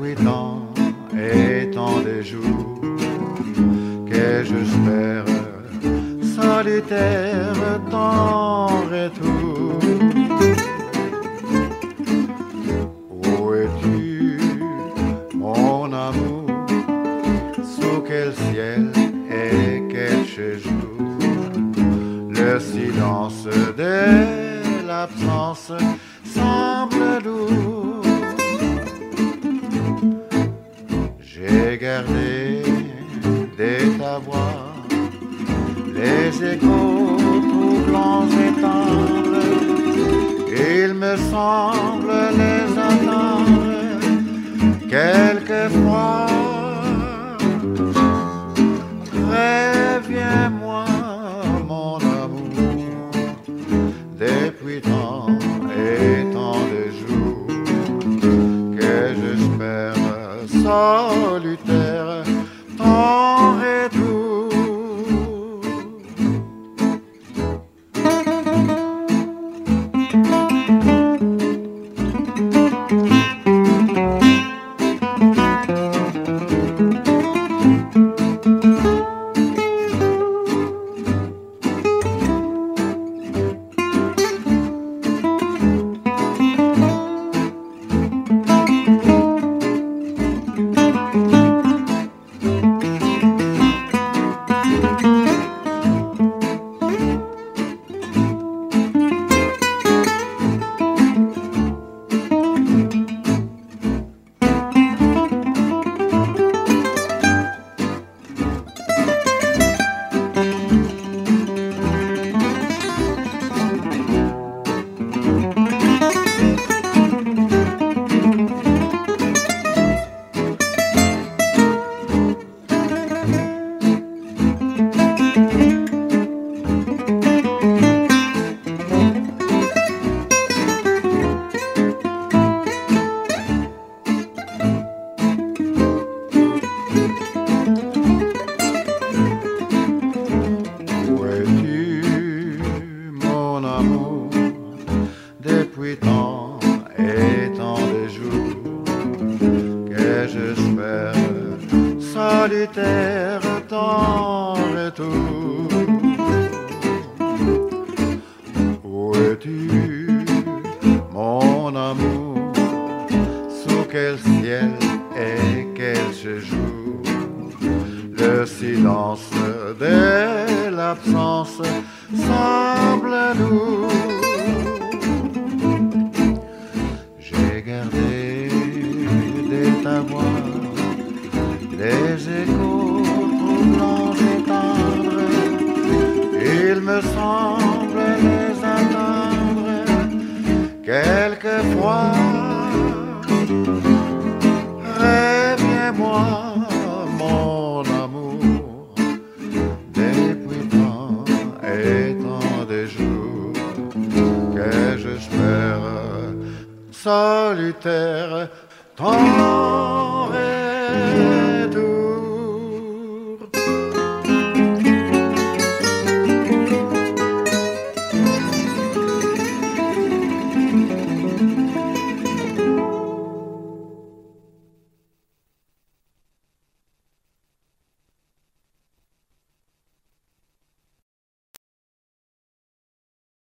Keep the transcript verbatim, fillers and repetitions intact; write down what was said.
depuis tant et tant de jours que j'espère solitaire ton retour. Où es-tu, mon amour? Sous quel ciel et quel séjour? Le silence de l'absence semble lourd. J'ai gardé de ta voix les échos troublants et tendres. Il me semble les attendre quelquefois. Reviens-moi, mon amour, depuis tant et tant de jours que j'espère solitaire ton retour. Depuis tant et tant de jours que j'espère solitaire ton retour. Où es-tu, mon amour? Sous quel ciel et quel séjour? Le silence de l'absence semble lourd. J'ai gardé de ta voix les échos troublants et tendres. Il me semble les attendre quelquefois. Reviens-moi, mon amour, depuis tant et tant de jours que j'espère solitaire ton rêve.